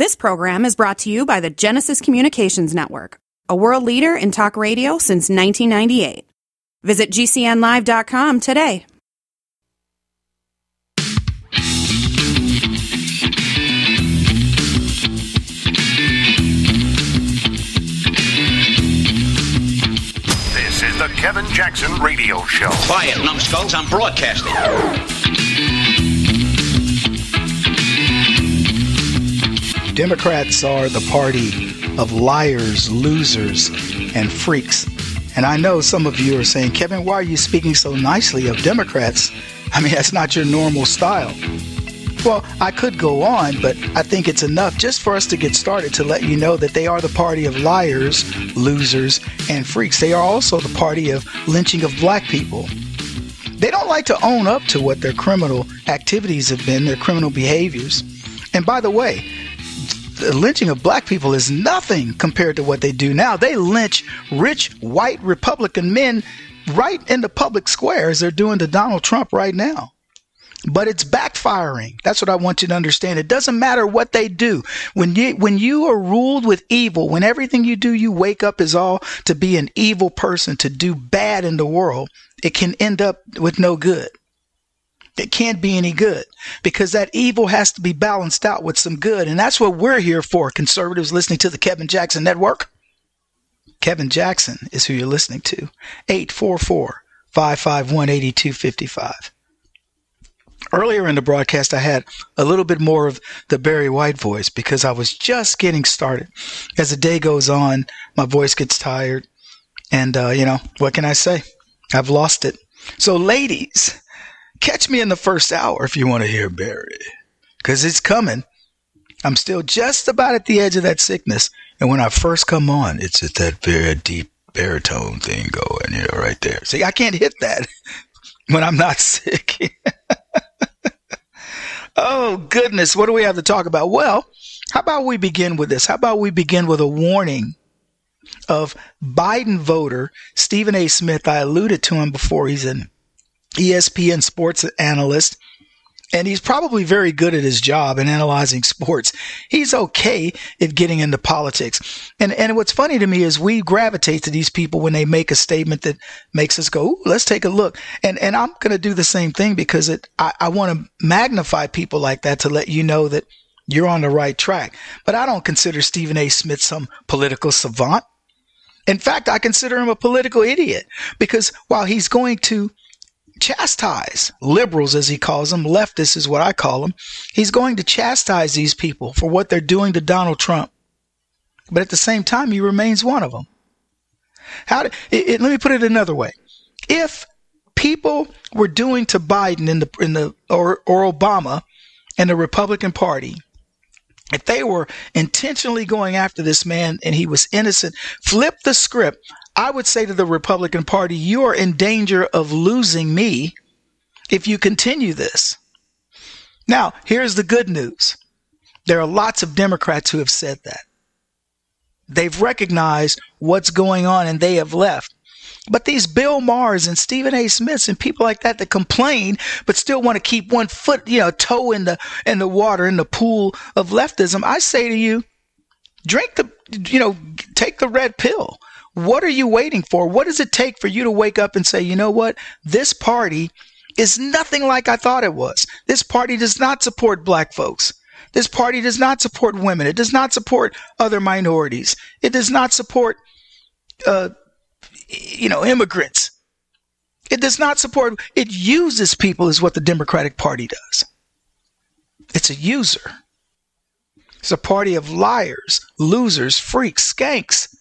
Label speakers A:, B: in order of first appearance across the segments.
A: This program is brought to you by the Genesis Communications Network, a world leader in talk radio since 1998. Visit GCNlive.com today.
B: This is the Kevin Jackson Radio Show.
C: Quiet, numbskulls, I'm broadcasting.
D: Democrats are the party of liars, losers, and freaks. And I know some of you are saying, Kevin, why are you speaking so nicely of Democrats? I mean, that's not your normal style. Well, I could go on, but I think it's enough just for us to get started to let you know that they are the party of liars, losers, and freaks. They are also the party of lynching of black people. They don't like to own up to what their criminal activities have been, their criminal behaviors. And by the way, the lynching of black people is nothing compared to what they do now. They lynch rich, white Republican men right in the public square as they're doing to Donald Trump right now. But it's backfiring. That's what I want you to understand. It doesn't matter what they do. When you are ruled with evil, when everything you do, you wake up is all to be an evil person, to do bad in the world, it can end up with no good. It can't be any good because that evil has to be balanced out with some good. And that's what we're here for, conservatives listening to the Kevin Jackson Network. Kevin Jackson is who you're listening to. 844-551-8255. Earlier in the broadcast, I had a little bit more of the Barry White voice because I was just getting started. As the day goes on, my voice gets tired. And, what can I say? I've lost it. So ladies, catch me in the first hour if you want to hear Barry, because it's coming. I'm still just about at the edge of that sickness. And when I first come on, it's at that very deep baritone thing going, right there. See, I can't hit that when I'm not sick. Oh, goodness. What do we have to talk about? Well, how about we begin with this? How about we begin with a warning of Biden voter Stephen A. Smith? I alluded to him before. He's an ESPN sports analyst, and he's probably very good at his job in analyzing sports. He's okay at getting into politics. And what's funny to me is we gravitate to these people when they make a statement that makes us go, ooh, let's take a look. And I'm going to do the same thing because I want to magnify people like that to let you know that you're on the right track. But I don't consider Stephen A. Smith some political savant. In fact, I consider him a political idiot because while he's going to chastise liberals, as he calls them, leftists is what I call them, he's going to chastise these people for what they're doing to Donald Trump. But at the same time, he remains one of them. Let me put it another way. If people were doing to Biden or Obama and the Republican Party, if they were intentionally going after this man and he was innocent, flip the script. I would say to the Republican Party, you are in danger of losing me if you continue this. Now, here's the good news. There are lots of Democrats who have said that. They've recognized what's going on and they have left. But these Bill Maher's and Stephen A. Smiths and people like that complain but still want to keep one foot, toe in the water, in the pool of leftism, I say to you, take the red pill. What are you waiting for? What does it take for you to wake up and say, you know what? This party is nothing like I thought it was. This party does not support black folks. This party does not support women. It does not support other minorities. It does not support, immigrants. It does not support, it uses people is what the Democratic Party does. It's a user. It's a party of liars, losers, freaks, skanks.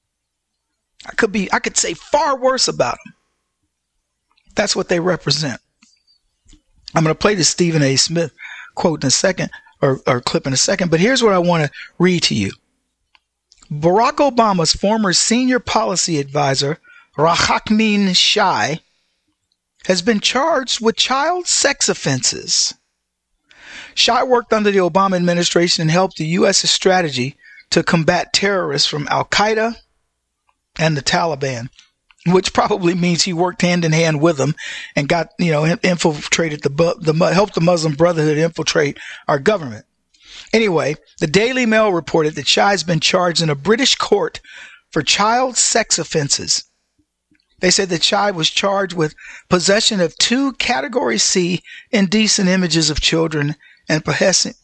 D: I could say far worse about them. That's what they represent. I'm going to play the Stephen A. Smith quote in a second, or clip in a second, but here's what I want to read to you. Barack Obama's former senior policy advisor, Rahakmin Shai, has been charged with child sex offenses. Shai worked under the Obama administration and helped the U.S.'s strategy to combat terrorists from Al-Qaeda and the Taliban, which probably means he worked hand in hand with them and got, infiltrated helped the Muslim Brotherhood infiltrate our government. Anyway, the Daily Mail reported that Shai has been charged in a British court for child sex offenses. They said that Shai was charged with possession of 2 Category C indecent images of children and possessing,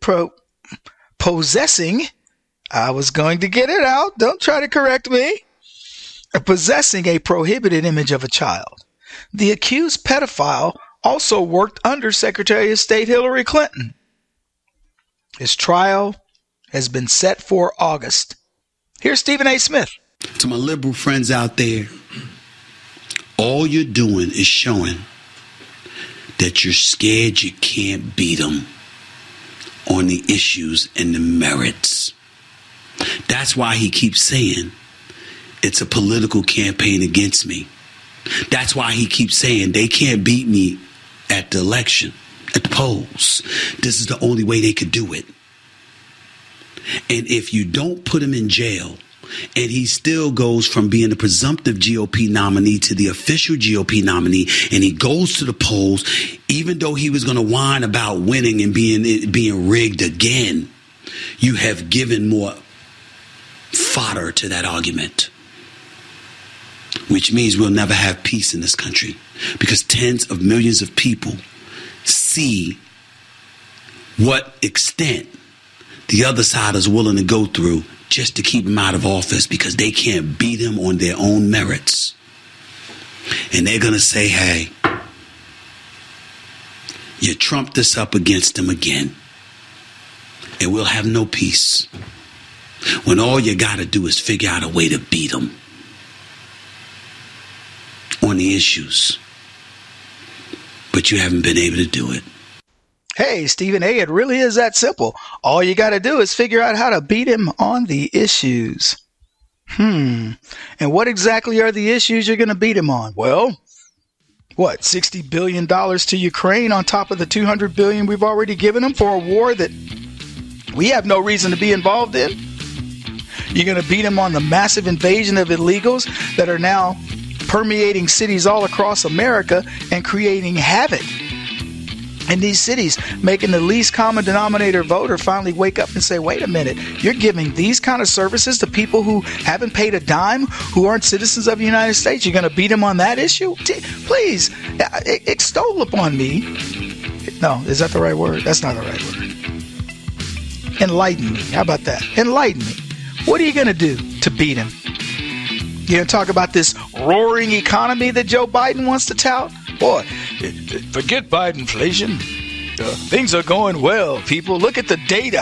D: I was going to get it out, don't try to correct me, possessing a prohibited image of a child. The accused pedophile also worked under Secretary of State Hillary Clinton. His trial has been set for August. Here's Stephen A. Smith.
E: To my liberal friends out there, all you're doing is showing that you're scared you can't beat them on the issues and the merits. That's why he keeps saying it's a political campaign against me. That's why he keeps saying they can't beat me at the election, at the polls. This is the only way they could do it. And if you don't put him in jail, and he still goes from being the presumptive GOP nominee to the official GOP nominee, and he goes to the polls, even though he was going to whine about winning and being rigged again, you have given more fodder to that argument, which means we'll never have peace in this country because tens of millions of people see what extent the other side is willing to go through just to keep him out of office because they can't beat him on their own merits. And they're going to say, hey, you trumped us up against him again, and we'll have no peace. When all you got to do is figure out a way to beat him on the issues. But you haven't been able to do it.
D: Hey, Stephen A., it really is that simple. All you got to do is figure out how to beat him on the issues. And what exactly are the issues you're going to beat him on? Well, what, $60 billion to Ukraine on top of the $200 billion we've already given him for a war that we have no reason to be involved in? You're going to beat him on the massive invasion of illegals that are now permeating cities all across America and creating havoc in these cities, making the least common denominator voter finally wake up and say, wait a minute, you're giving these kind of services to people who haven't paid a dime, who aren't citizens of the United States. You're going to beat them on that issue? Please, extol upon me. No, is that the right word? That's not the right word. Enlighten me. How about that? Enlighten me. What are you going to do to beat him? You're going to talk about this roaring economy that Joe Biden wants to tout? Boy, forget Bidenflation. Things are going well, people. Look at the data.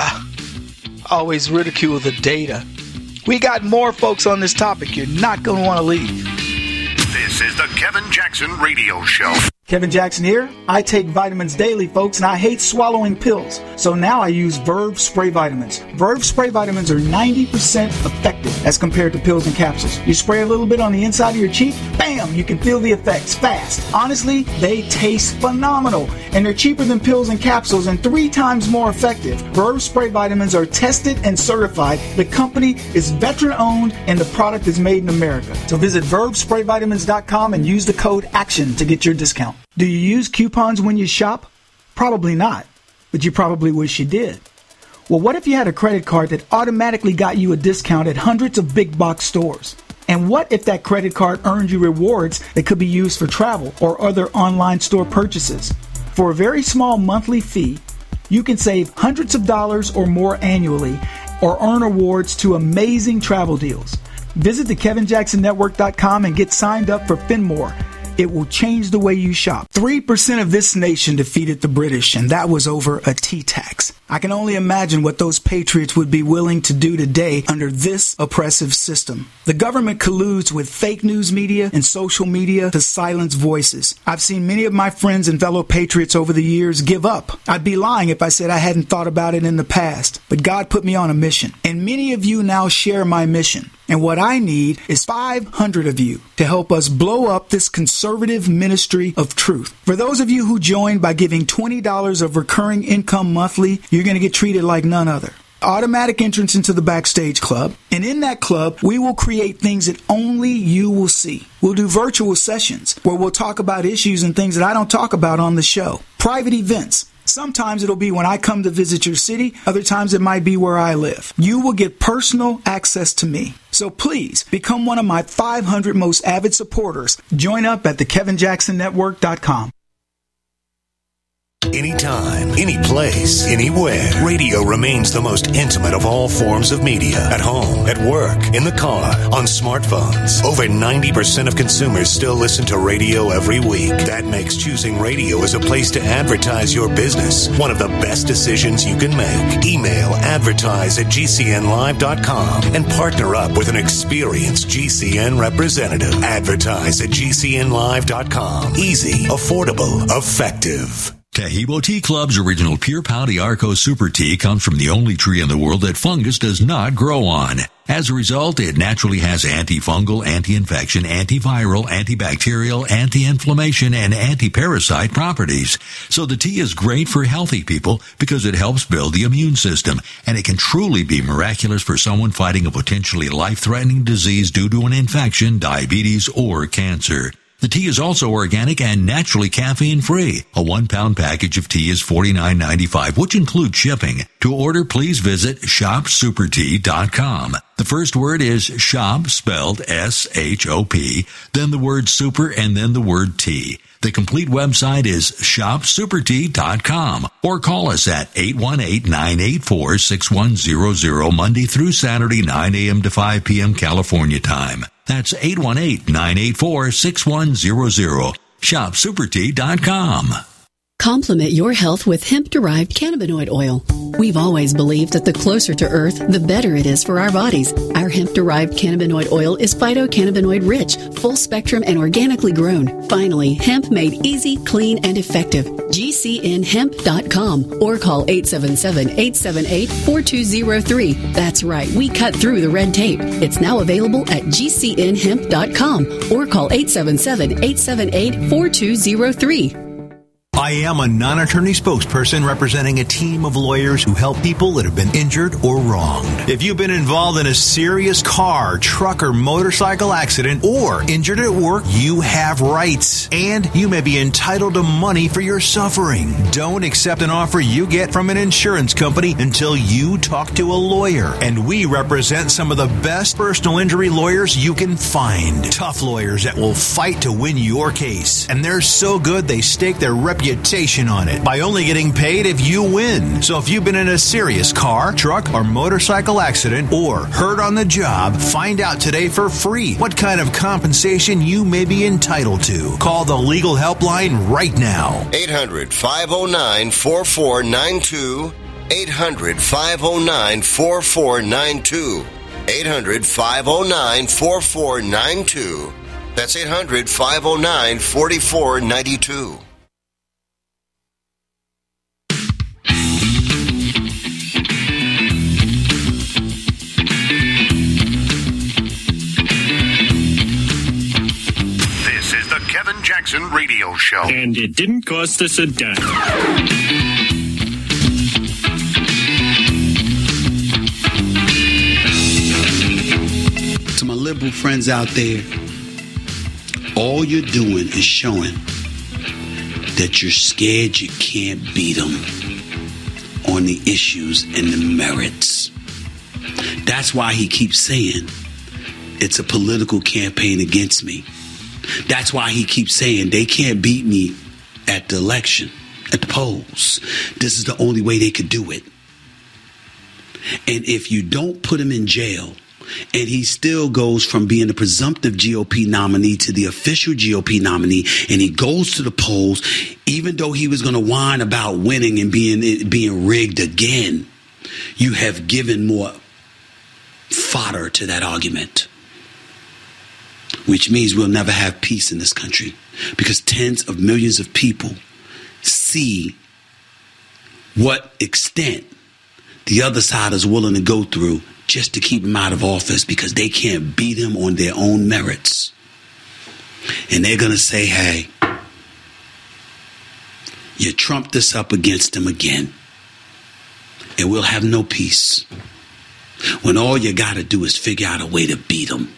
D: Always ridicule the data. We got more folks on this topic. You're not going to want to leave.
B: This is the Kevin Jackson Radio Show.
F: Kevin Jackson here. I take vitamins daily, folks, and I hate swallowing pills. So now I use Verve Spray Vitamins. Verve Spray Vitamins are 90% effective as compared to pills and capsules. You spray a little bit on the inside of your cheek, bam, you can feel the effects fast. Honestly, they taste phenomenal, and they're cheaper than pills and capsules and 3 times more effective. Verve Spray Vitamins are tested and certified. The company is veteran-owned, and the product is made in America. So visit VerveSprayVitamins.com and use the code ACTION to get your discount. Do you use coupons when you shop? Probably not, but you probably wish you did. Well, what if you had a credit card that automatically got you a discount at hundreds of big box stores? And what if that credit card earned you rewards that could be used for travel or other online store purchases? For a very small monthly fee, you can save hundreds of dollars or more annually or earn awards to amazing travel deals. Visit thekevinjacksonnetwork.com and get signed up for Finmore. It will change the way you shop. 3% of this nation defeated the British, and that was over a tea tax. I can only imagine what those patriots would be willing to do today under this oppressive system. The government colludes with fake news media and social media to silence voices. I've seen many of my friends and fellow patriots over the years give up. I'd be lying if I said I hadn't thought about it in the past, but God put me on a mission, and many of you now share my mission. And what I need is 500 of you to help us blow up this conservative ministry of truth. For those of you who joined by giving $20 of recurring income monthly, you're going to get treated like none other. Automatic entrance into the Backstage Club. And in that club, we will create things that only you will see. We'll do virtual sessions where we'll talk about issues and things that I don't talk about on the show. Private events. Sometimes it'll be when I come to visit your city. Other times it might be where I live. You will get personal access to me. So please become one of my 500 most avid supporters. Join up at thekevinjacksonnetwork.com.
G: Anytime, any place, anywhere. Radio remains the most intimate of all forms of media. At home, at work, in the car, on smartphones. Over 90% of consumers still listen to radio every week. That makes choosing radio as a place to advertise your business one of the best decisions you can make. Email advertise@gcnlive.com and partner up with an experienced GCN representative. Advertise@gcnlive.com. Easy, affordable, effective.
H: Tahibo Tea Club's original Pure Pau d'Arco Super Tea comes from the only tree in the world that fungus does not grow on. As a result, it naturally has antifungal, anti-infection, antiviral, antibacterial, anti-inflammation, and anti-parasite properties. So the tea is great for healthy people because it helps build the immune system, and it can truly be miraculous for someone fighting a potentially life-threatening disease due to an infection, diabetes, or cancer. The tea is also organic and naturally caffeine-free. A 1-pound package of tea is $49.95, which includes shipping. To order, please visit shopsupertea.com. The first word is shop, spelled S-H-O-P, then the word super, and then the word tea. The complete website is shopsupertea.com, or call us at 818-984-6100 Monday through Saturday, 9 a.m. to 5 p.m. California time. That's 818-984-6100. ShopSuperTea.com.
I: Complement your health with hemp-derived cannabinoid oil. We've always believed that the closer to Earth, the better it is for our bodies. Our hemp-derived cannabinoid oil is phytocannabinoid rich, full spectrum, and organically grown. Finally, hemp made easy, clean, and effective. GCNhemp.com or call 877-878-4203. That's right, we cut through the red tape. It's now available at GCNhemp.com or call 877-878-4203.
J: I am a non-attorney spokesperson representing a team of lawyers who help people that have been injured or wronged. If you've been involved in a serious car, truck, or motorcycle accident or injured at work, you have rights, and you may be entitled to money for your suffering. Don't accept an offer you get from an insurance company until you talk to a lawyer. And we represent some of the best personal injury lawyers you can find. Tough lawyers that will fight to win your case. And they're so good they stake their reputation on it by only getting paid if you win. So if you've been in a serious car, truck, or motorcycle accident or hurt on the job, find out today for free what kind of compensation you may be entitled to. Call the legal helpline right now.
B: 800-509-4492. 800-509-4492. 800-509-4492. That's 800-509-4492. Kevin Jackson Radio Show.
K: And it didn't cost us a dime.
E: To my liberal friends out there, all you're doing is showing that you're scared you can't beat them on the issues and the merits. That's why he keeps saying it's a political campaign against me. That's why he keeps saying they can't beat me at the election, at the polls. This is the only way they could do it. And if you don't put him in jail, and he still goes from being the presumptive GOP nominee to the official GOP nominee, and he goes to the polls, even though he was going to whine about winning and being rigged again, you have given more fodder to that argument. Which means we'll never have peace in this country because tens of millions of people see what extent the other side is willing to go through just to keep him out of office because they can't beat him on their own merits. And they're going to say, hey, you trumped this up against him again, and we'll have no peace when all you got to do is figure out a way to beat him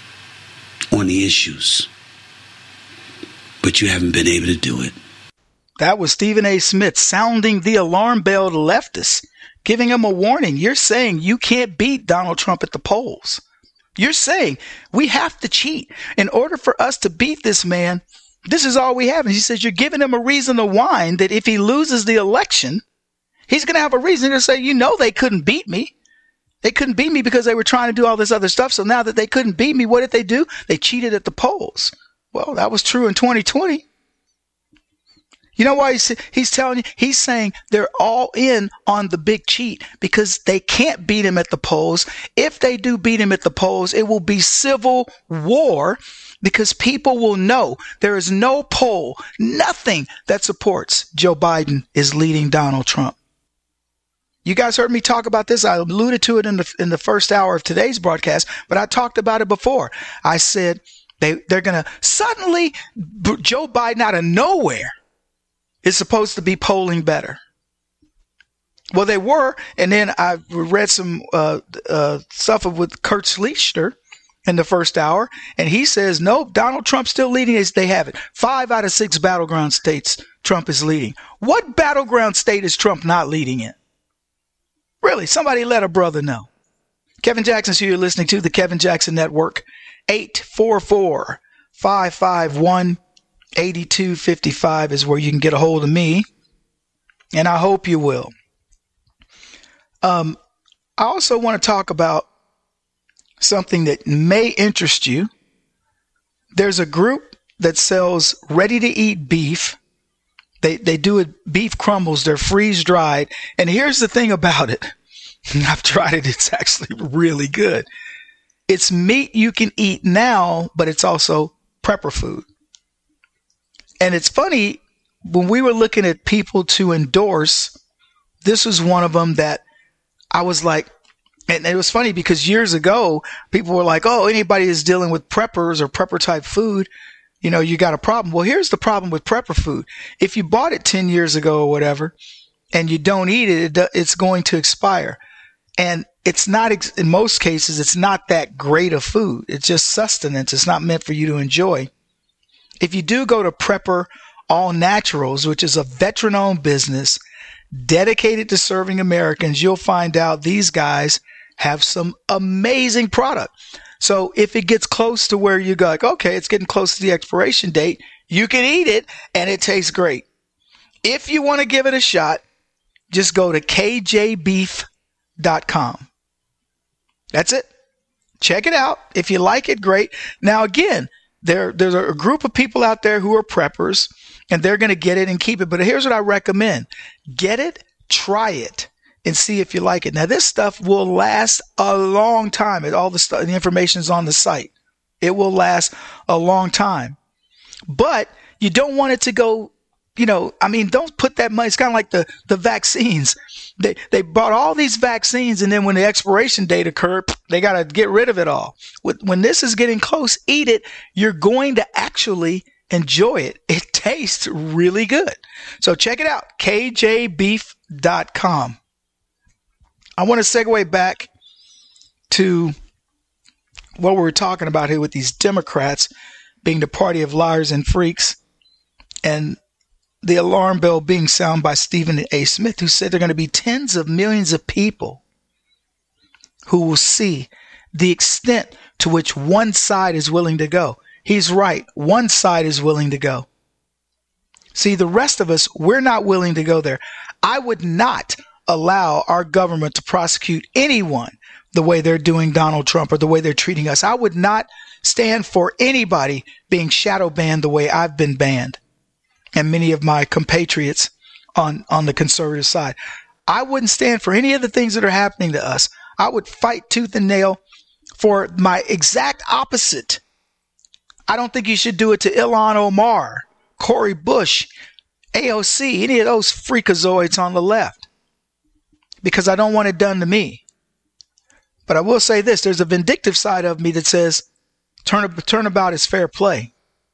E: on the issues, but you haven't been able to do it.
D: That was Stephen A. Smith sounding the alarm bell to leftists, giving them a warning. You're saying you can't beat Donald Trump at the polls. You're saying we have to cheat. In order for us to beat this man, this is all we have. And he says you're giving him a reason to whine that if he loses the election, he's going to have a reason to say, you know, they couldn't beat me. They couldn't beat me because they were trying to do all this other stuff. So now that they couldn't beat me, what did they do? They cheated at the polls. Well, that was true in 2020. You know why he's telling you? He's saying they're all in on the big cheat because they can't beat him at the polls. If they do beat him at the polls, it will be civil war because people will know there is no poll, nothing that supports Joe Biden is leading Donald Trump. You guys heard me talk about this. I alluded to it in the first hour of today's broadcast, but I talked about it before. I said they're going to suddenly, Joe Biden out of nowhere is supposed to be polling better. Well, they were, and then I read some stuff with Kurt Schlichter in the first hour, and he says, no, Donald Trump's still leading. They have it. 5 out of 6 battleground states Trump is leading. What battleground state is Trump not leading in? Really, somebody let a brother know. Kevin Jackson, so you're listening to the Kevin Jackson Network. 844-551-8255 is where you can get a hold of me, and I hope you will. I also want to talk about something that may interest you. There's a group that sells ready-to-eat beef. They do it, beef crumbles. They're freeze-dried. And here's the thing about it. I've tried it. It's actually really good. It's meat you can eat now, but it's also prepper food. And it's funny, when we were looking at people to endorse, this was one of them that I was like, and it was funny because years ago, people were like, oh, anybody who's dealing with preppers or prepper type food, you know, you got a problem. Well, here's the problem with prepper food. If you bought it 10 years ago or whatever, and you don't eat it, it's going to expire. And it's not, in most cases, it's not that great of food. It's just sustenance. It's not meant for you to enjoy. If you do go to Prepper All Naturals, which is a veteran-owned business dedicated to serving Americans, you'll find out these guys have some amazing product. So if it gets close to where you go, like, okay, it's getting close to the expiration date, you can eat it and it tastes great. If you want to give it a shot, just go to kjbeef.com. That's it. Check it out. If you like it, great. Now, again, there's a group of people out there who are preppers, and they're going to get it and keep it. But here's what I recommend. Get it, try it, and see if you like it. Now, this stuff will last a long time. All the information is on the site. It will last a long time. But you don't want it to go, don't put that money. It's kind of like the vaccines. They bought all these vaccines, and then when the expiration date occurred, they got to get rid of it all. When this is getting close, eat it. You're going to actually enjoy it. It tastes really good. So check it out, kjbeef.com. I want to segue back to what we were talking about here with these Democrats being the party of liars and freaks, and the alarm bell being sounded by Stephen A. Smith, who said there are going to be tens of millions of people who will see the extent to which one side is willing to go. He's right. One side is willing to go. See, the rest of us, we're not willing to go there. I would not allow our government to prosecute anyone the way they're doing Donald Trump or the way they're treating us. I would not stand for anybody being shadow banned the way I've been banned, and many of my compatriots on the conservative side. I wouldn't stand for any of the things that are happening to us. I would fight tooth and nail for my exact opposite. I don't think you should do it to Ilhan Omar, Cori Bush, AOC, any of those freakazoids on the left, because I don't want it done to me. But I will say this, there's a vindictive side of me that says turnabout is fair play.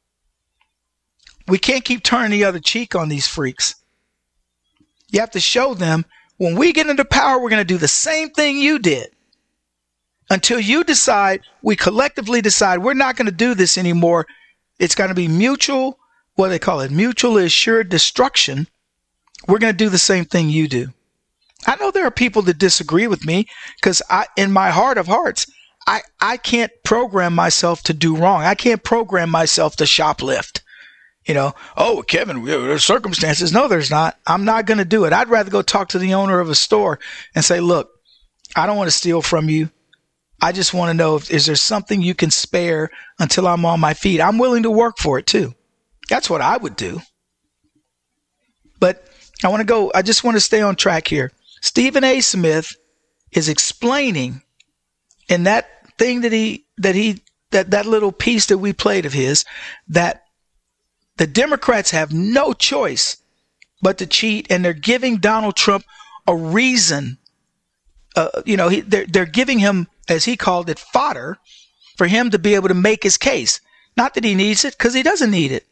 D: We can't keep turning the other cheek on these freaks. You have to show them, when we get into power, we're going to do the same thing you did. Until you decide, we collectively decide, we're not going to do this anymore. It's going to be mutual what they call it, mutually assured destruction, we're going to do the same thing you do. I know there are people that disagree with me because in my heart of hearts, I can't program myself to do wrong. I can't program myself to shoplift. Oh, Kevin, there's circumstances. No, there's not. I'm not going to do it. I'd rather go talk to the owner of a store and say, look, I don't want to steal from you. I just want to know is there something you can spare until I'm on my feet? I'm willing to work for it too. That's what I would do. But I just want to stay on track here. Stephen A. Smith is explaining in that thing that little piece that we played of his, that the Democrats have no choice but to cheat, and they're giving Donald Trump a reason. They're giving him, as he called it, fodder for him to be able to make his case. Not that he needs it, because he doesn't need it.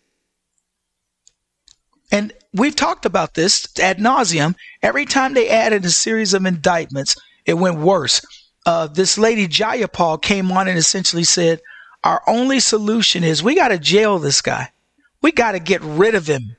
D: And we've talked about this ad nauseum. Every time they added a series of indictments, it went worse. This lady Jayapal came on and essentially said, our only solution is we got to jail this guy. We got to get rid of him.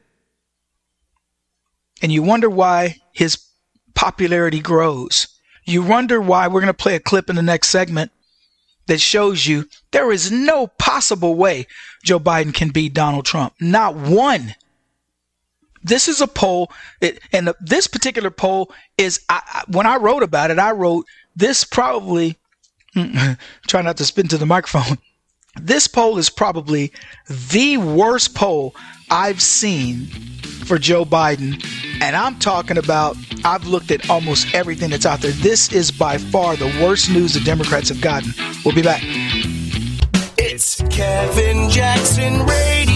D: And you wonder why his popularity grows. You wonder why. We're going to play a clip in the next segment that shows you there is no possible way Joe Biden can beat Donald Trump. Not one. This is a poll, and this particular poll is, when I wrote about it, I wrote this probably, try not to spit into the microphone. This poll is probably the worst poll I've seen for Joe Biden. And I'm talking about, I've looked at almost everything that's out there. This is by far the worst news the Democrats have gotten. We'll be back.
L: It's Kevin Jackson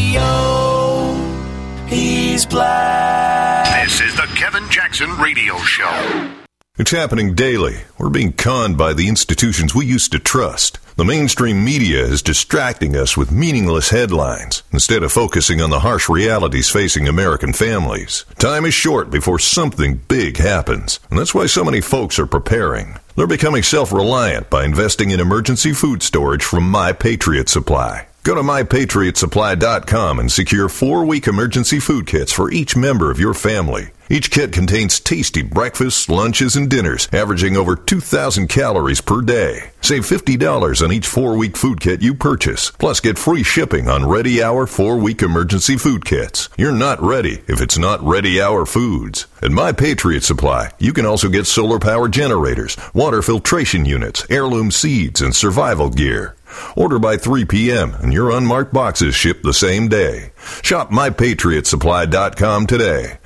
L: Radio. He's black.
B: This is the Kevin Jackson Radio Show.
M: It's happening daily. We're being conned by the institutions we used to trust. The mainstream media is distracting us with meaningless headlines instead of focusing on the harsh realities facing American families. Time is short before something big happens, and that's why so many folks are preparing. They're becoming self-reliant by investing in emergency food storage from My Patriot Supply. Go to MyPatriotSupply.com and secure 4-week emergency food kits for each member of your family. Each kit contains tasty breakfasts, lunches, and dinners, averaging over 2,000 calories per day. Save $50 on each 4-week food kit you purchase. Plus, get free shipping on Ready Hour 4-week emergency food kits. You're not ready if it's not Ready Hour Foods. At My Patriot Supply, you can also get solar power generators, water filtration units, heirloom seeds, and survival gear. Order by 3 p.m. and your unmarked boxes ship the same day. Shop MyPatriotSupply.com today.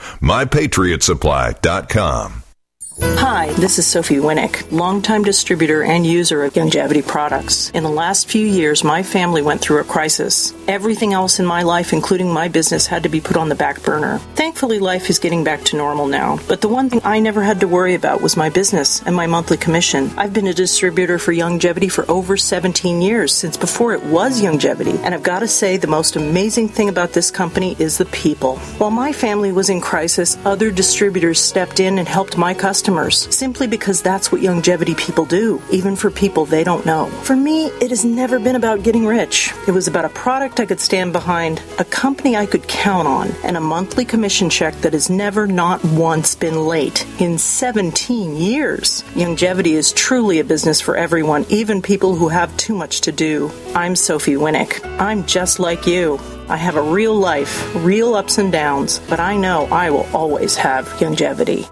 M: MyPatriotSupply.com.
N: Hi, this is Sophie Winnick, longtime distributor and user of Youngevity products. In the last few years, my family went through a crisis. Everything else in my life, including my business, had to be put on the back burner. Thankfully, life is getting back to normal now. But the one thing I never had to worry about was my business and my monthly commission. I've been a distributor for Youngevity for over 17 years, since before it was Youngevity. And I've got to say, the most amazing thing about this company is the people. While my family was in crisis, other distributors stepped in and helped my customers, simply because that's what Youngevity people do, even for people they don't know. For me, it has never been about getting rich. It was about a product I could stand behind, a company I could count on, and a monthly commission check that has never, not once, been late in 17 years. Youngevity is truly a business for everyone, even people who have too much to do. I'm Sophie Winnick. I'm just like you. I have a real life, real ups and downs, but I know I will always have Youngevity.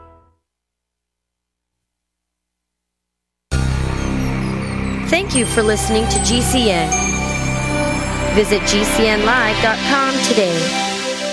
O: Thank you for listening to GCN. Visit GCNlive.com today.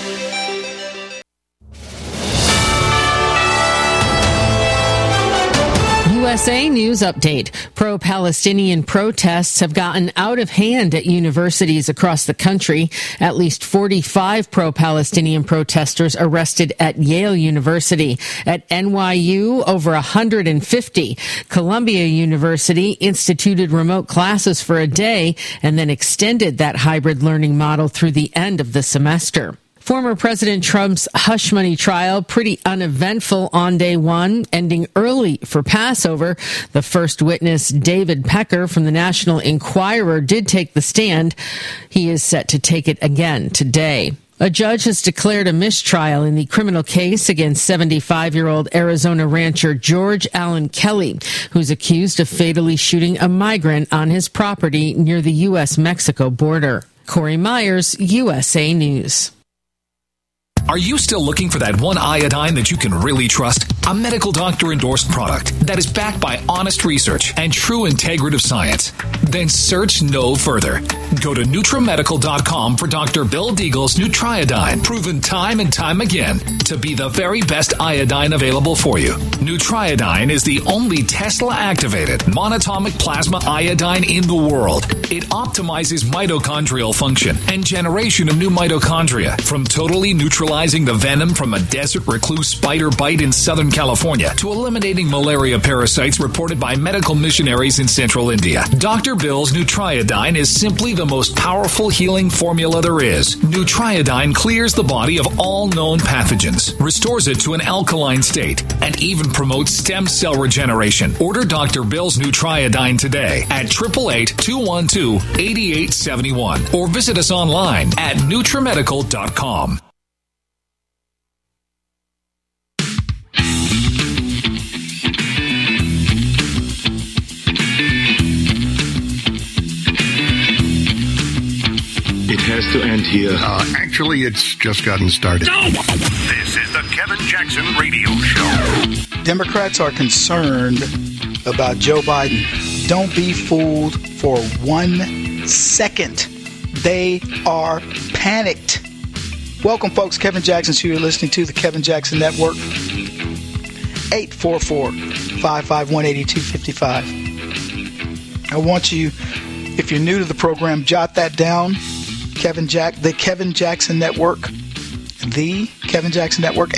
P: USA News Update. Pro-Palestinian protests have gotten out of hand at universities across the country. At least 45 pro-Palestinian protesters arrested at Yale University. At NYU, over 150. Columbia University instituted remote classes for a day and then extended that hybrid learning model through the end of the semester. Former President Trump's hush money trial, pretty uneventful on day one, ending early for Passover. The first witness, David Pecker from the National Enquirer, did take the stand. He is set to take it again today. A judge has declared a mistrial in the criminal case against 75-year-old Arizona rancher George Allen Kelly, who's accused of fatally shooting a migrant on his property near the U.S.-Mexico border. Corey Myers, USA News.
Q: Are you still looking for that one iodine that you can really trust? A medical doctor endorsed product that is backed by honest research and true integrative science? Then search no further. Go to NutriMedical.com for Dr. Bill Deagle's Nutriodine, proven time and time again to be the very best iodine available for you. Nutriodine is the only Tesla-activated monatomic plasma iodine in the world. It optimizes mitochondrial function and generation of new mitochondria from totally neutralizing the venom from a desert recluse spider bite in Southern California to eliminating malaria parasites reported by medical missionaries in central India. Dr. Bill's Nutriodine is simply the most powerful healing formula there is. Nutriodine clears the body of all known pathogens, restores it to an alkaline state, and even promotes stem cell regeneration. Order Dr. Bill's Nutriodine today at 888-212-8871 or visit us online at NutriMedical.com.
R: It has to end here.
B: Actually, it's just gotten started. This is the Kevin Jackson Radio Show.
D: Democrats are concerned about Joe Biden. Don't be fooled for 1 second. They are panicked. Welcome, folks. Kevin Jackson, who you're listening to, the Kevin Jackson Network. 844-551-8255. I want you, if you're new to the program, jot that down. The Kevin Jackson Network. The Kevin Jackson Network,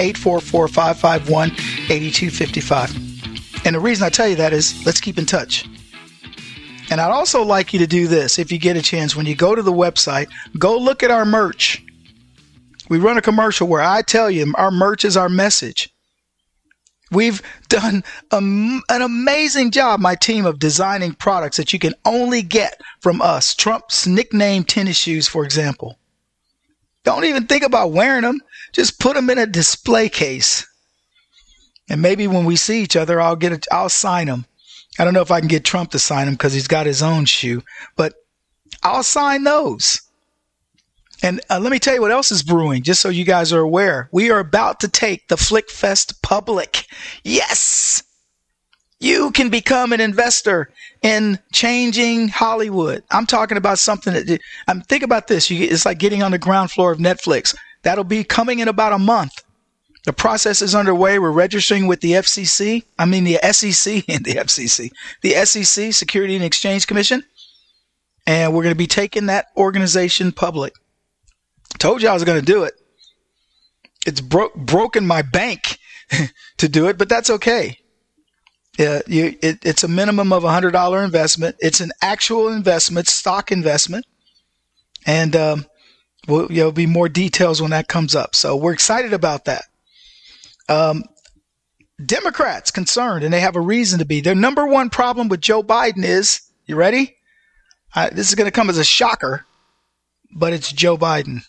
D: 844-551-8255. And the reason I tell you that is, let's keep in touch. And I'd also like you to do this, if you get a chance, when you go to the website, go look at our merch. We run a commercial where I tell you our merch is our message. We've done an amazing job, my team, of designing products that you can only get from us. Trump's nickname tennis shoes, for example. Don't even think about wearing them. Just put them in a display case. And maybe when we see each other, I'll sign them. I don't know if I can get Trump to sign them because he's got his own shoe, but I'll sign those. And let me tell you what else is brewing, just so you guys are aware. We are about to take the Flickfest public. Yes! You can become an investor in changing Hollywood. I'm talking about something that, think about this. It's like getting on the ground floor of Netflix. That'll be coming in about a month. The process is underway. We're registering with the FCC. The SEC and the FCC. The SEC, Security and Exchange Commission. And we're going to be taking that organization public. Told you I was going to do it. It's broken my bank to do it, but that's okay. It's a minimum of $100 investment. It's an actual investment, stock investment. And there'll be more details when that comes up. So we're excited about that. Democrats concerned, and they have a reason to be. Their number one problem with Joe Biden is, you ready? This is going to come as a shocker. But it's Joe Biden.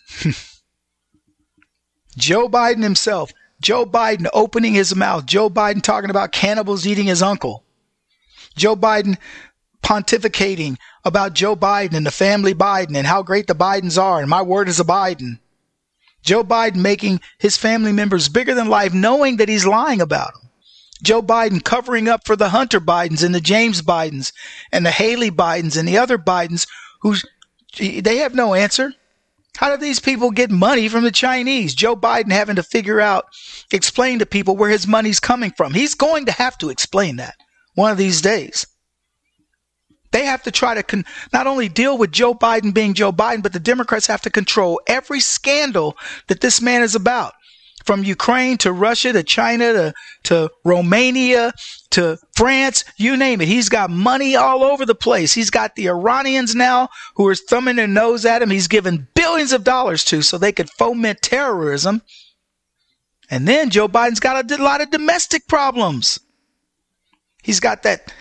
D: Joe Biden himself. Joe Biden opening his mouth. Joe Biden talking about cannibals eating his uncle. Joe Biden pontificating about Joe Biden and the family Biden and how great the Bidens are. And my word is a Biden. Joe Biden making his family members bigger than life, knowing that he's lying about them. Joe Biden covering up for the Hunter Bidens and the James Bidens and the Haley Bidens and the other Bidens they have no answer. How do these people get money from the Chinese? Joe Biden having to explain to people where his money's coming from. He's going to have to explain that one of these days. They have to try to not only deal with Joe Biden being Joe Biden, but the Democrats have to control every scandal that this man is about. From Ukraine to Russia to China to Romania to France, you name it. He's got money all over the place. He's got the Iranians now who are thumbing their nose at him. He's given billions of dollars to so they could foment terrorism. And then Joe Biden's got a lot of domestic problems. He's got that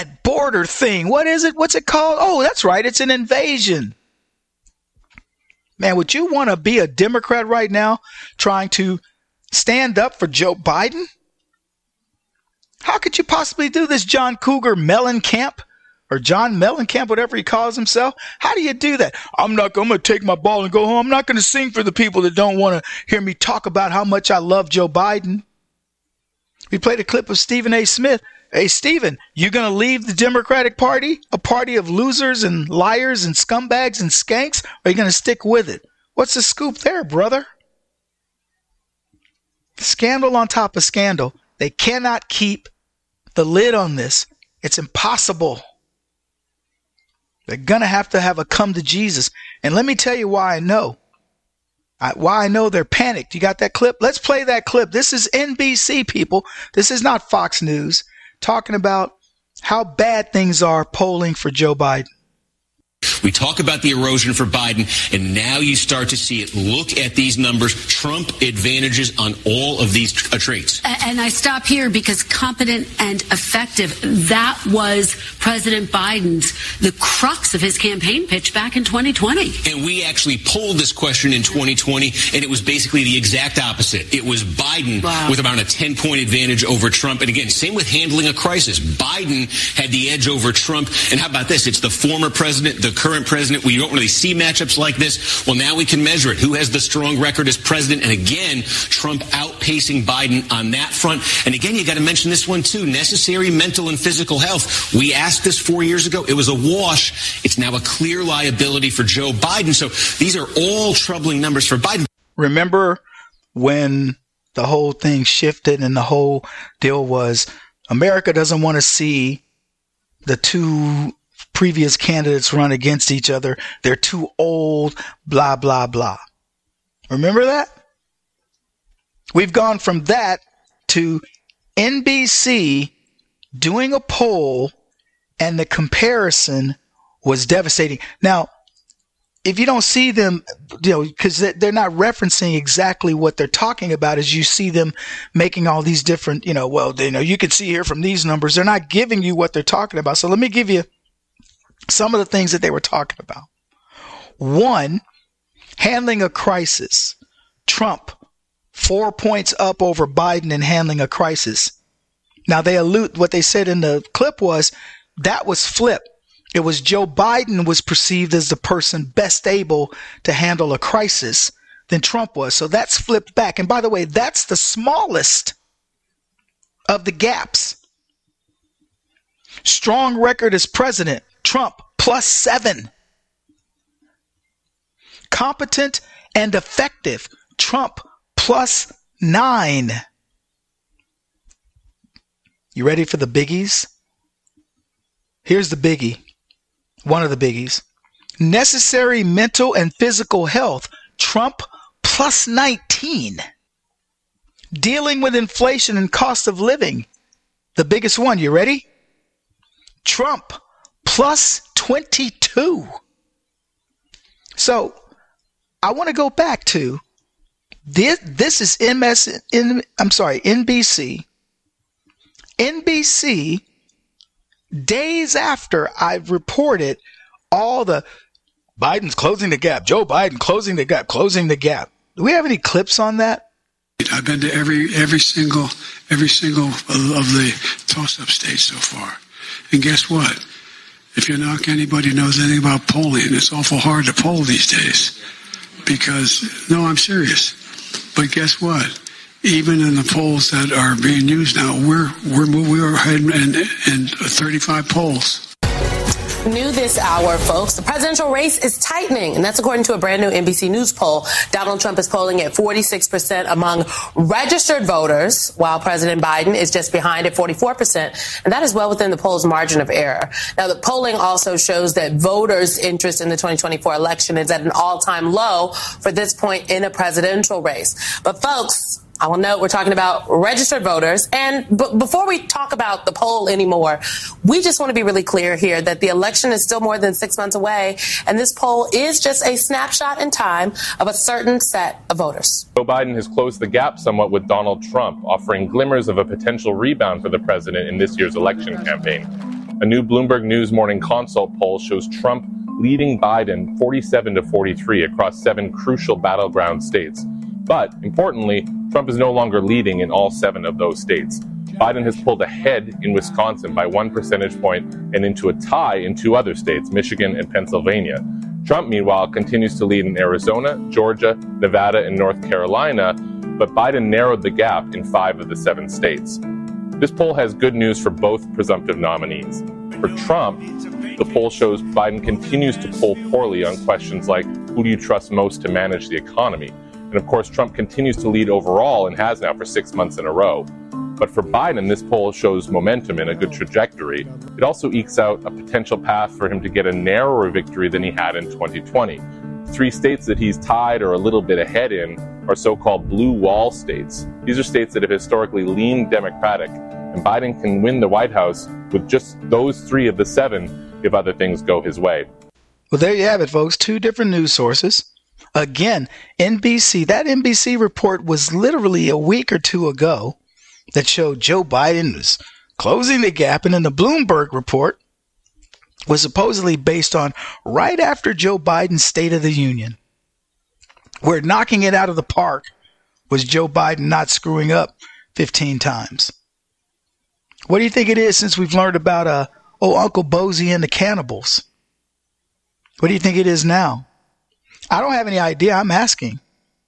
D: border thing. What is it? What's it called? Oh, that's right. It's an invasion. Man, would you want to be a Democrat right now trying to stand up for Joe Biden? How could you possibly do this, John Cougar Mellencamp? Or John Mellencamp, whatever he calls himself? How do you do that? I'm going to take my ball and go home. I'm not going to sing for the people that don't want to hear me talk about how much I love Joe Biden. We played a clip of Stephen A. Smith. Hey, Stephen, you going to leave the Democratic Party, a party of losers and liars and scumbags and skanks, or are you going to stick with it? What's the scoop there, brother? Scandal on top of scandal. They cannot keep the lid on this. It's impossible. They're going to have a come to Jesus. And let me tell you why I know. Why I know they're panicked. You got that clip? Let's play that clip. This is NBC, people. This is not Fox News. Talking about how bad things are polling for Joe Biden.
S: We talk about the erosion for Biden, and now you start to see it. Look at these numbers. Trump advantages on all of these traits.
T: And I stop here because competent and effective, that was President Biden's, the crux of his campaign pitch back in 2020.
S: And we actually polled this question in 2020, and it was basically the exact opposite. It was Biden with about a 10-point advantage over Trump. And again, same with handling a crisis. Biden had the edge over Trump. And how about this? It's the former president, the current president. We don't really see matchups like this. Well, now we can measure it. Who has the strong record as president? And again, Trump outpacing Biden on that front. And again, you got to mention this one too. Necessary mental and physical health. We asked this 4 years ago. It was a wash. It's now a clear liability for Joe Biden. So these are all troubling numbers for Biden.
D: Remember when the whole thing shifted and the whole deal was America doesn't want to see the two previous candidates run against each other. They're too old, blah, blah, blah. Remember that? We've gone from that to NBC doing a poll, and the comparison was devastating. Now, if you don't see them, because they're not referencing exactly what they're talking about, as you see them making all these different, you can see here from these numbers, they're not giving you what they're talking about. So let me give you some of the things that they were talking about. One, handling a crisis. Trump, 4 points up over Biden in handling a crisis. Now, what they said in the clip was that was flipped. It was Joe Biden was perceived as the person best able to handle a crisis than Trump was. So that's flipped back. And by the way, that's the smallest of the gaps. Strong record as president. Trump, +7. Competent and effective. Trump, +9. You ready for the biggies? Here's the biggie. One of the biggies. Necessary mental and physical health. Trump, +19. Dealing with inflation and cost of living. The biggest one. You ready? Trump, +22. So I want to go back to this. This is NBC. NBC, days after I've reported all the Biden's closing the gap, Joe Biden closing the gap. Do we have any clips on that?
U: I've been to every single of the toss-up states so far. And guess what? If anybody knows anything about polling, it's awful hard to poll these days. Because, no, I'm serious. But guess what? Even in the polls that are being used now, we're ahead in 35 polls.
V: New this hour, folks. The presidential race is tightening, and that's according to a brand new NBC News poll. Donald Trump is polling at 46% among registered voters, while President Biden is just behind at 44%. And that is well within the poll's margin of error. Now, the polling also shows that voters' interest in the 2024 election is at an all-time low for this point in a presidential race. But, folks, I will note we're talking about registered voters. And before we talk about the poll anymore, we just want to be really clear here that the election is still more than 6 months away. And this poll is just a snapshot in time of a certain set of voters.
W: Joe Biden has closed the gap somewhat with Donald Trump, offering glimmers of a potential rebound for the president in this year's election campaign. A new Bloomberg News Morning Consult poll shows Trump leading Biden 47-43 across 7 crucial battleground states. But, importantly, Trump is no longer leading in all 7 of those states. Biden has pulled ahead in Wisconsin by 1 percentage point and into a tie in 2 other states, Michigan and Pennsylvania. Trump, meanwhile, continues to lead in Arizona, Georgia, Nevada, and North Carolina, but Biden narrowed the gap in 5 of the 7 states. This poll has good news for both presumptive nominees. For Trump, the poll shows Biden continues to poll poorly on questions like, who do you trust most to manage the economy? And of course, Trump continues to lead overall and has now for 6 months in a row. But for Biden, this poll shows momentum and a good trajectory. It also ekes out a potential path for him to get a narrower victory than he had in 2020. 3 states that he's tied or a little bit ahead in are so-called blue wall states. These are states that have historically leaned Democratic, and Biden can win the White House with just those 3 of the 7 if other things go his way.
D: Well, there you have it, folks. 2 different news sources. Again, NBC, that NBC report was literally a week or 2 ago that showed Joe Biden was closing the gap. And then the Bloomberg report was supposedly based on right after Joe Biden's State of the Union, where knocking it out of the park was Joe Biden not screwing up 15 times. What do you think it is since we've learned about Uncle Bozy and the cannibals? What do you think it is now? I don't have any idea. I'm asking.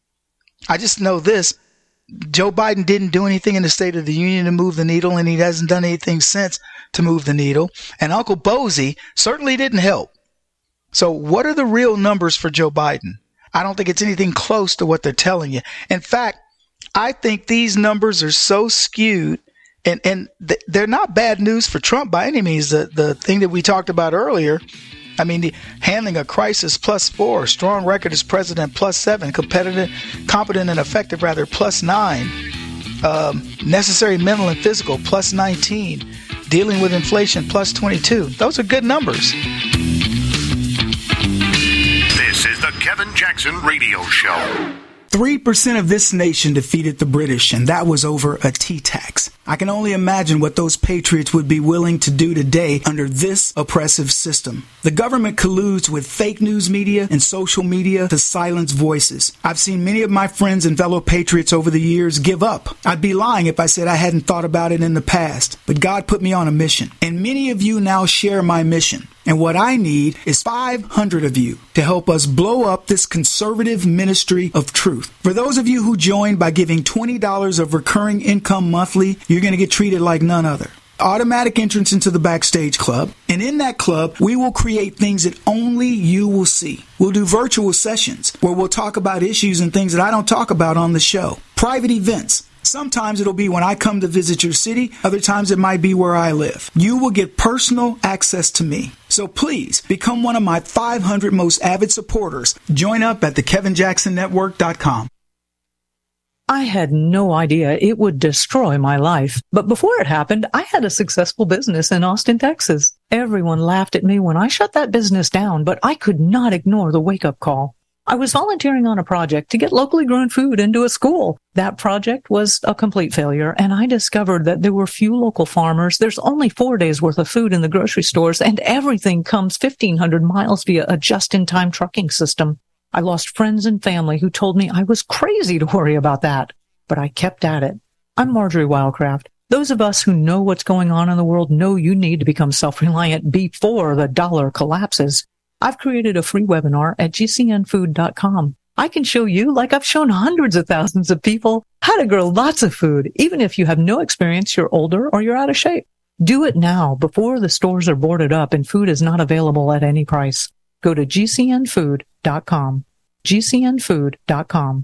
D: I just know this. Joe Biden didn't do anything in the State of the Union to move the needle, and he hasn't done anything since to move the needle. And Uncle Bozy certainly didn't help. So what are the real numbers for Joe Biden? I don't think it's anything close to what they're telling you. In fact, I think these numbers are so skewed, and they're not bad news for Trump by any means. The thing that we talked about earlier, I mean, the handling a crisis +4, strong record as president +7, competent, competent and effective rather +9, necessary mental and physical +19, dealing with inflation +22. Those are good numbers.
B: This is the Kevin Jackson Radio Show.
D: 3% of this nation defeated the British, and that was over a tea tax. I can only imagine what those patriots would be willing to do today under this oppressive system. The government colludes with fake news media and social media to silence voices. I've seen many of my friends and fellow patriots over the years give up. I'd be lying if I said I hadn't thought about it in the past, but God put me on a mission, and many of you now share my mission. And what I need is 500 of you to help us blow up this conservative ministry of truth. For those of you who joined by giving $20 of recurring income monthly, you're going to get treated like none other. Automatic entrance into the Backstage Club. And in that club, we will create things that only you will see. We'll do virtual sessions where we'll talk about issues and things that I don't talk about on the show. Private events. Sometimes it'll be when I come to visit your city. Other times it might be where I live. You will get personal access to me. So please become one of my 500 most avid supporters. Join up at thekevinjacksonnetwork.com.
A: I had no idea it would destroy my life. But before it happened, I had a successful business in Austin, Texas. Everyone laughed at me when I shut that business down, but I could not ignore the wake-up call. I was volunteering on a project to get locally grown food into a school. That project was a complete failure, and I discovered that there were few local farmers. There's only 4 days worth of food in the grocery stores, and everything comes 1,500 miles via a just-in-time trucking system. I lost friends and family who told me I was crazy to worry about that, but I kept at it. I'm Marjorie Wildcraft. Those of us who know what's going on in the world know you need to become self-reliant before the dollar collapses. I've created a free webinar at gcnfood.com. I can show you, like I've shown hundreds of thousands of people, how to grow lots of food, even if you have no experience, you're older, or you're out of shape. Do it now before the stores are boarded up and food is not available at any price. Go to gcnfood.com. gcnfood.com.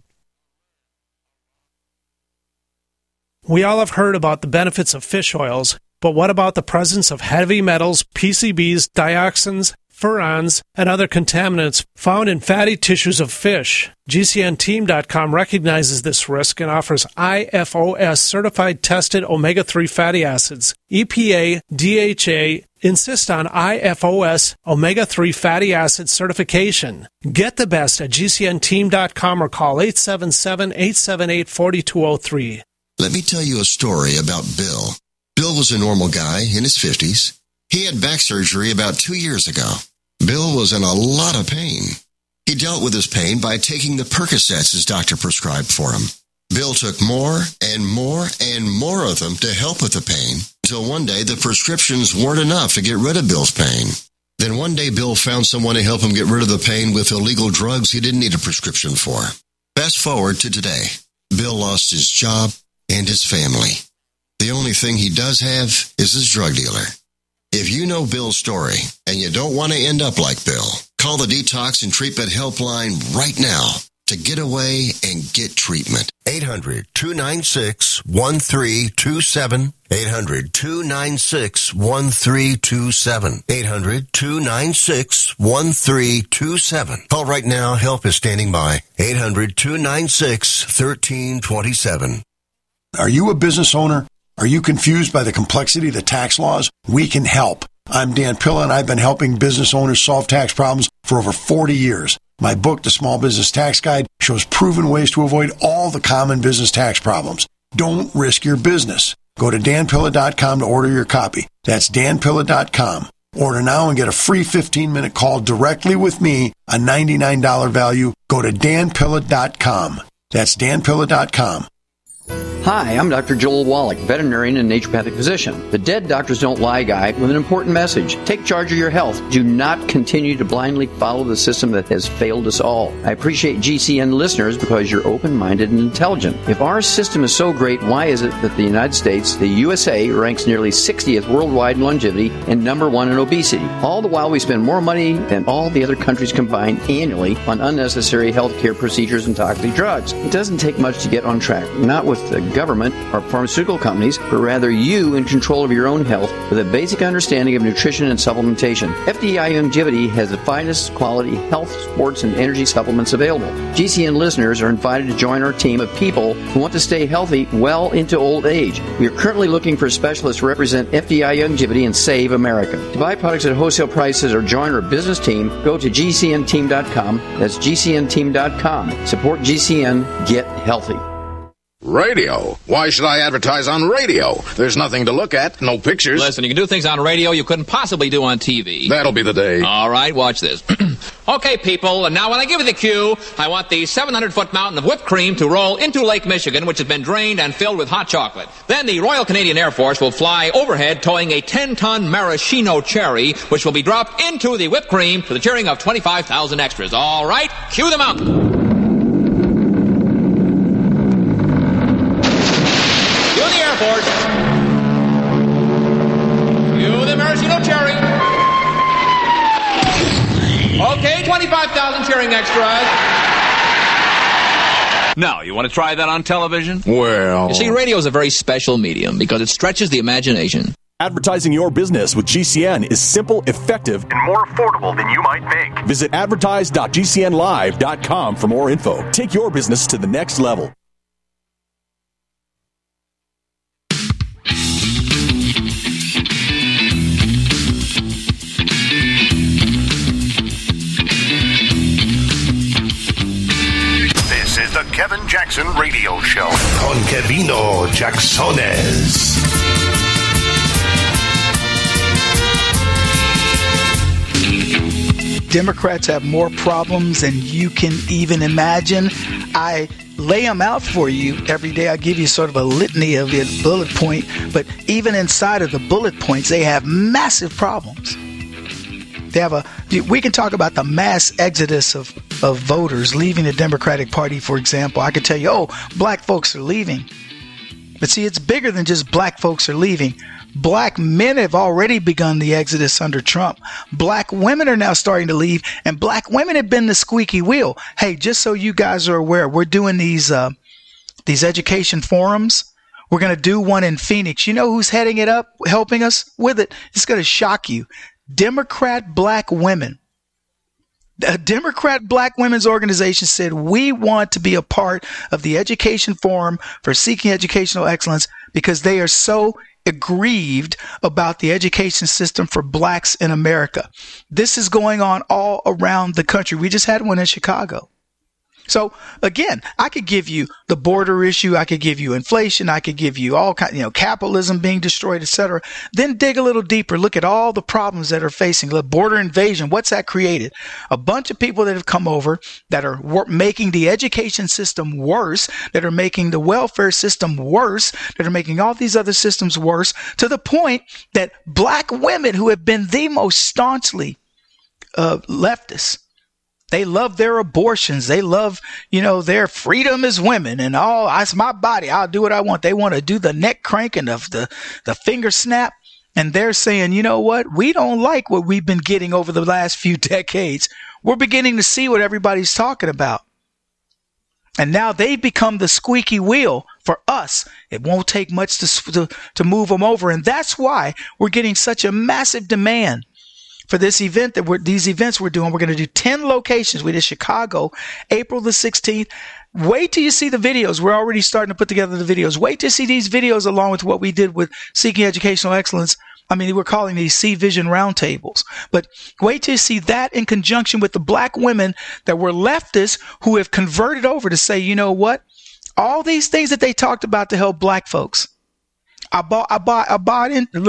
C: We all have heard about the benefits of fish oils, but what about the presence of heavy metals, PCBs, dioxins, furans, and other contaminants found in fatty tissues of fish? GCNteam.com recognizes this risk and offers IFOS certified tested omega-3 fatty acids. EPA, DHA insist on IFOS omega-3 fatty acid certification. Get the best at GCNteam.com or call 877-878-4203.
F: Let me tell you a story about Bill. Bill was a normal guy in his 50s. He had back surgery about 2 years ago. Bill was in a lot of pain. He dealt with his pain by taking the Percocets his doctor prescribed for him. Bill took more and more and more of them to help with the pain, until one day the prescriptions weren't enough to get rid of Bill's pain. Then one day Bill found someone to help him get rid of the pain with illegal drugs he didn't need a prescription for. Fast forward to today. Bill lost his job and his family. The only thing he does have is his drug dealer. If you know Bill's story and you don't want to end up like Bill, call the Detox and Treatment Helpline right now to get away and get treatment.
G: 800-296-1327. 800-296-1327. 800-296-1327. Call right now. Help is standing by. 800-296-1327.
H: Are you a business owner? Are you confused by the complexity of the tax laws? We can help. I'm Dan Pilla, and I've been helping business owners solve tax problems for over 40 years. My book, The Small Business Tax Guide, shows proven ways to avoid all the common business tax problems. Don't risk your business. Go to danpilla.com to order your copy. That's danpilla.com. Order now and get a free 15-minute call directly with me, a $99 value. Go to danpilla.com. That's danpilla.com.
I: Hi, I'm Dr. Joel Wallach, veterinarian and naturopathic physician. The Dead Doctors Don't Lie guy with an important message. Take charge of your health. Do not continue to blindly follow the system that has failed us all. I appreciate GCN listeners because you're open-minded and intelligent. If our system is so great, why is it that the United States, the USA, ranks nearly 60th worldwide in longevity and number 1 in obesity? All the while we spend more money than all the other countries combined annually on unnecessary healthcare procedures and toxic drugs. It doesn't take much to get on track. Not with the government or pharmaceutical companies, but rather you in control of your own health with a basic understanding of nutrition and supplementation. FDI Longevity has the finest quality health, sports, and energy supplements available. GCN listeners are invited to join our team of people who want to stay healthy well into old age. We are currently looking for specialists to represent FDI Longevity and Save America. To buy products at wholesale prices or join our business team, go to GCNteam.com. That's GCNteam.com. Support GCN. Get healthy.
B: Radio? Why should I advertise on radio? There's nothing to look at, no pictures.
X: Listen, you can do things on radio you couldn't possibly do on TV.
B: That'll be the day.
X: All right, watch this. Okay, people, and now when I give you the cue, I want the 700-foot mountain of whipped cream to roll into Lake Michigan, which has been drained and filled with hot chocolate. Then the Royal Canadian Air Force will fly overhead towing a 10-ton maraschino cherry, which will be dropped into the whipped cream to the cheering of 25,000 extras. All right, cue the mountain. Force. You the maraschino cherry. Okay, 25,000 cheering extras. Now, you want to try that on television?
B: Well...
X: You see, radio is a very special medium because it stretches the imagination.
Y: Advertising your business with GCN is simple, effective, and more affordable than you might think. Visit advertise.gcnlive.com for more info. Take your business to the next level.
B: This is the Kevin Jackson Radio Show. Con Kevino Jacksones.
D: Democrats have more problems than you can even imagine. I lay them out for you every day. I give you sort of a litany of it, bullet point, but even inside of the bullet points, they have massive problems. We can talk about the mass exodus of voters leaving the Democratic Party, for example. I could tell you, black folks are leaving. But see, it's bigger than just black folks are leaving. Black men have already begun the exodus under Trump. Black women are now starting to leave, and black women have been the squeaky wheel. Hey, just so you guys are aware, we're doing these education forums. We're going to do one in Phoenix. You know who's heading it up, helping us with it? It's going to shock you. Democrat black women. The Democrat Black Women's Organization said, we want to be a part of the education forum for seeking educational excellence because they are so aggrieved about the education system for blacks in America. This is going on all around the country. We just had one in Chicago. So again, I could give you the border issue. I could give you inflation. I could give you all kind, capitalism being destroyed, etc. Then dig a little deeper. Look at all the problems that are facing the border invasion. What's that created? A bunch of people that have come over that are making the education system worse, that are making the welfare system worse, that are making all these other systems worse, to the point that black women who have been the most staunchly leftists, they love their abortions. They love, their freedom as women and all. It's my body. I'll do what I want. They want to do the neck crank and the finger snap. And they're saying, you know what? We don't like what we've been getting over the last few decades. We're beginning to see what everybody's talking about. And now they've become the squeaky wheel for us. It won't take much to move them over. And that's why we're getting such a massive demand for this event these events we're doing. We're going to do 10 locations. We did Chicago, April the 16th. Wait till you see the videos. We're already starting to put together the videos. Wait to see these videos along with what we did with Seeking Educational Excellence. We're calling these C-Vision roundtables. But wait till you see that in conjunction with the black women that were leftists who have converted over to say, you know what? All these things that they talked about to help black folks. I bought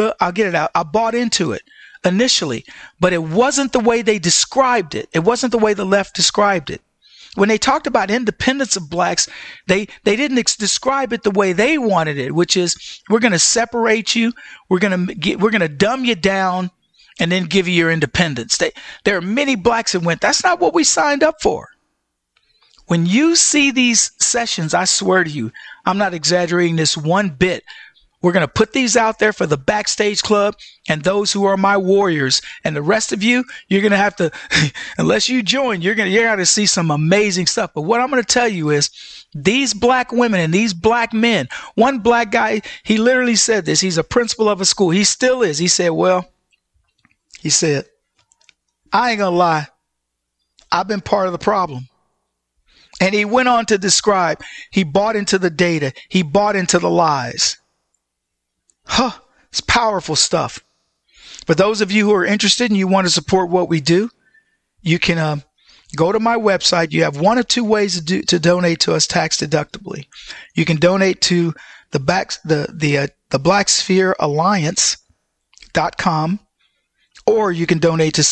D: into it initially, but it wasn't the way they described it. It wasn't the way the left described it. When they talked about independence of blacks, they didn't describe it the way they wanted it, which is we're going to separate you, we're going to dumb you down, and then give you your independence. There are many blacks that went, that's not what we signed up for. When you see these sessions, I swear to you, I'm not exaggerating this one bit. We're going to put these out there for the Backstage Club and those who are my warriors. And the rest of you, you're going to have to, unless you join, you're going to see some amazing stuff. But what I'm going to tell you is these black women and these black men, one black guy, he literally said this. He's a principal of a school. He still is. He said, I ain't going to lie. I've been part of the problem. And he went on to describe, he bought into the data. He bought into the lies. It's powerful stuff. For those of you who are interested and you want to support what we do, you can go to my website. You have one of two ways to donate to us tax deductibly. You can donate to the Black Sphere Alliance.com, or you can donate to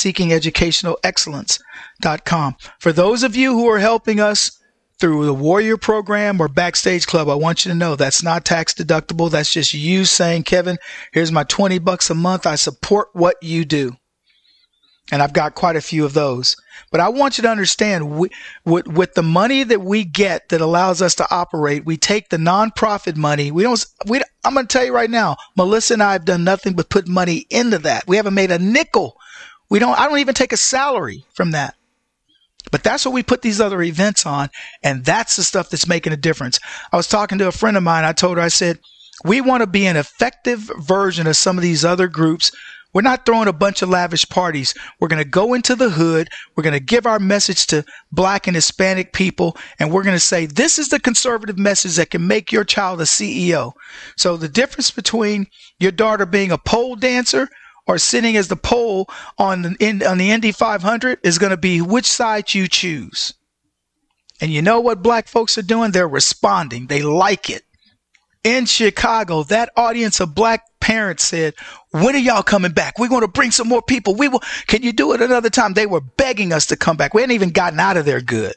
D: SeekingEducationalExcellence.com. For those of you who are helping us through the Warrior Program or Backstage Club, I want you to know that's not tax deductible. That's just you saying, Kevin, here's my $20 a month. I support what you do. And I've got quite a few of those. But I want you to understand, with the money that we get that allows us to operate, we take the nonprofit money. I'm going to tell you right now, Melissa and I have done nothing but put money into that. We haven't made a nickel. I don't even take a salary from that. But that's what we put these other events on, and that's the stuff that's making a difference. I was talking to a friend of mine. I told her, I said, we want to be an effective version of some of these other groups. We're not throwing a bunch of lavish parties. We're going to go into the hood. We're going to give our message to black and Hispanic people, and we're going to say, this is the conservative message that can make your child a CEO. So the difference between your daughter being a pole dancer or sitting as the pole on the Indy 500 is going to be which side you choose. And you know what black folks are doing? They're responding. They like it. In Chicago, that audience of black parents said, when are y'all coming back? We're going to bring some more people. Can you do it another time? They were begging us to come back. We hadn't even gotten out of there good.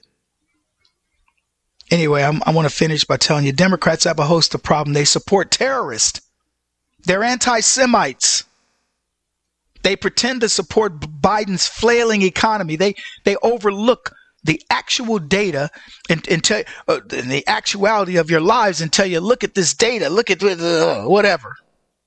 D: Anyway, I want to finish by telling you, Democrats have a host of problems. They support terrorists. They're anti-Semites. They pretend to support Biden's flailing economy. They overlook the actual data and the actuality of your lives and tell you, look at this data, look at whatever.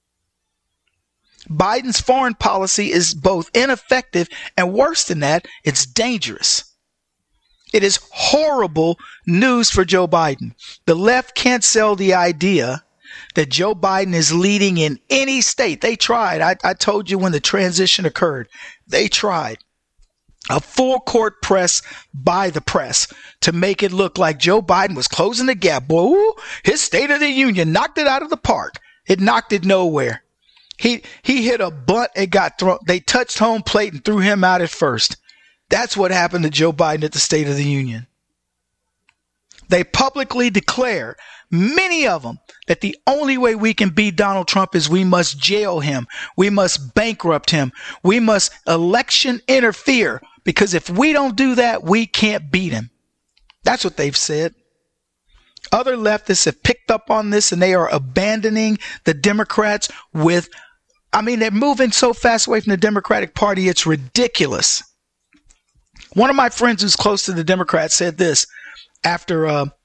D: Biden's foreign policy is both ineffective and, worse than that, it's dangerous. It is horrible news for Joe Biden. The left can't sell the idea that Joe Biden is leading in any state. They tried. I told you when the transition occurred, they tried a full court press by the press to make it look like Joe Biden was closing the gap. Boy, his State of the Union knocked it out of the park. It knocked it nowhere. He hit a bunt. It got thrown. They touched home plate and threw him out at first. That's what happened to Joe Biden at the State of the Union. They publicly declare, many of them, that the only way we can beat Donald Trump is we must jail him. We must bankrupt him. We must election interfere, because if we don't do that, we can't beat him. That's what they've said. Other leftists have picked up on this, and they are abandoning the Democrats they're moving so fast away from the Democratic Party, it's ridiculous. One of my friends who's close to the Democrats said this after,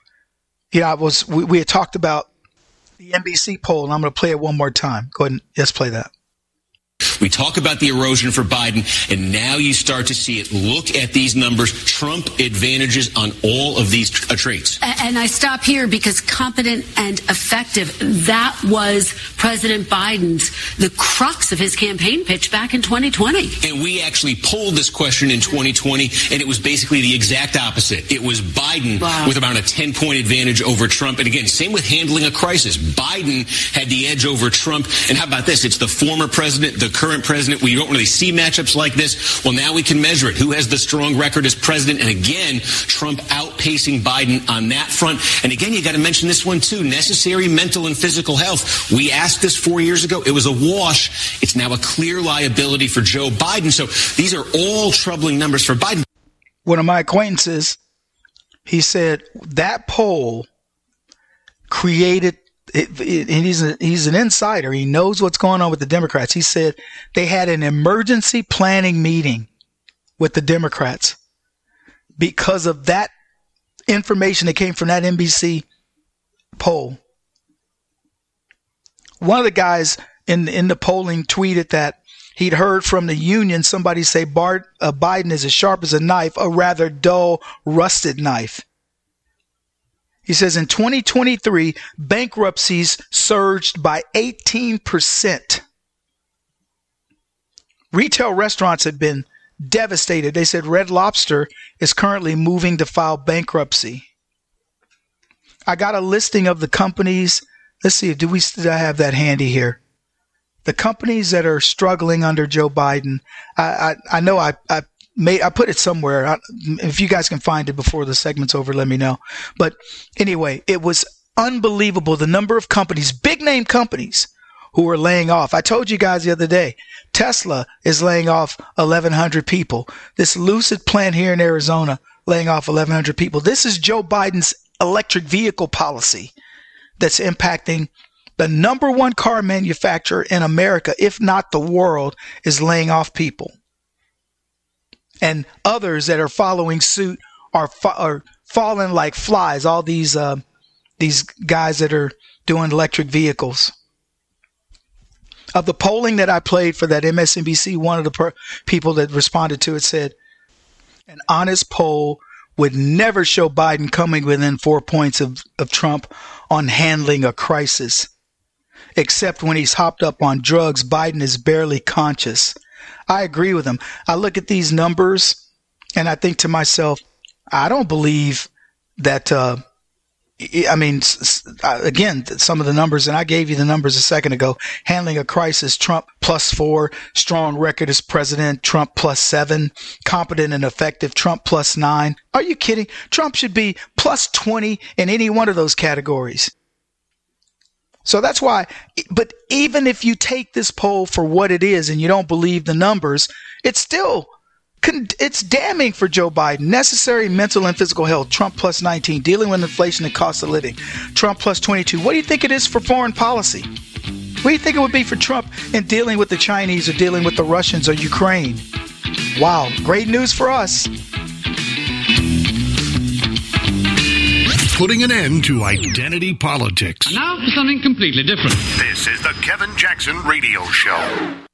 D: we had talked about the NBC poll, and I'm going to play it one more time. Go ahead and just play that.
S: We talk about the erosion for Biden, and now you start to see it. Look at these numbers. Trump advantages on all of these traits.
T: And I stop here because competent and effective, that was President Biden's, the crux of his campaign pitch back in 2020.
S: And we actually polled this question in 2020, and it was basically the exact opposite. It was Biden with about a 10-point advantage over Trump. And again, same with handling a crisis. Biden had the edge over Trump. And how about this? It's the former president, the current president. We don't really see matchups like this. Well, now we can measure it. Who has the strong record as president? And again, Trump outpacing Biden on that front. And again, you got to mention this one too. Necessary mental and physical health. We asked this 4 years ago. It was a wash. It's now a clear liability for Joe Biden. So these are all troubling numbers for Biden.
D: One of my acquaintances, he said that poll created, and he's an insider. He knows what's going on with the Democrats. He said they had an emergency planning meeting with the Democrats because of that information that came from that NBC poll. One of the guys in the polling tweeted that he'd heard from the union somebody say Biden is as sharp as a knife, a rather dull, rusted knife. He says in 2023, bankruptcies surged by 18%. Retail restaurants have been devastated. They said Red Lobster is currently moving to file bankruptcy. I got a listing of the companies. Let's see, do I have that handy here? The companies that are struggling under Joe Biden. I know I put it somewhere. If you guys can find it before the segment's over, let me know. But anyway, it was unbelievable. The number of companies, big name companies, who are laying off. I told you guys the other day, Tesla is laying off 1,100 people. This Lucid plant here in Arizona laying off 1,100 people. This is Joe Biden's electric vehicle policy that's impacting the number one car manufacturer in America, if not the world, is laying off people. And others that are following suit are falling like flies. All these guys that are doing electric vehicles. Of the polling that I played for that MSNBC, one of the people that responded to it said, an honest poll would never show Biden coming within 4 points of Trump on handling a crisis. Except when he's hopped up on drugs, Biden is barely conscious. I agree with him. I look at these numbers and I think to myself, I don't believe that, again, some of the numbers, and I gave you the numbers a second ago, handling a crisis, Trump +4, strong record as president, Trump +7, competent and effective, Trump +9. Are you kidding? Trump should be +20 in any one of those categories. So that's why, but even if you take this poll for what it is and you don't believe the numbers, it's damning for Joe Biden. Necessary mental and physical health, Trump +19. Dealing with inflation and cost of living, Trump +22. What do you think it is for foreign policy? What do you think it would be for Trump in dealing with the Chinese or dealing with the Russians or Ukraine? Wow, great news for us.
B: Putting an end to identity politics.
E: And now for something completely different.
B: This is the Kevin Jackson Radio Show.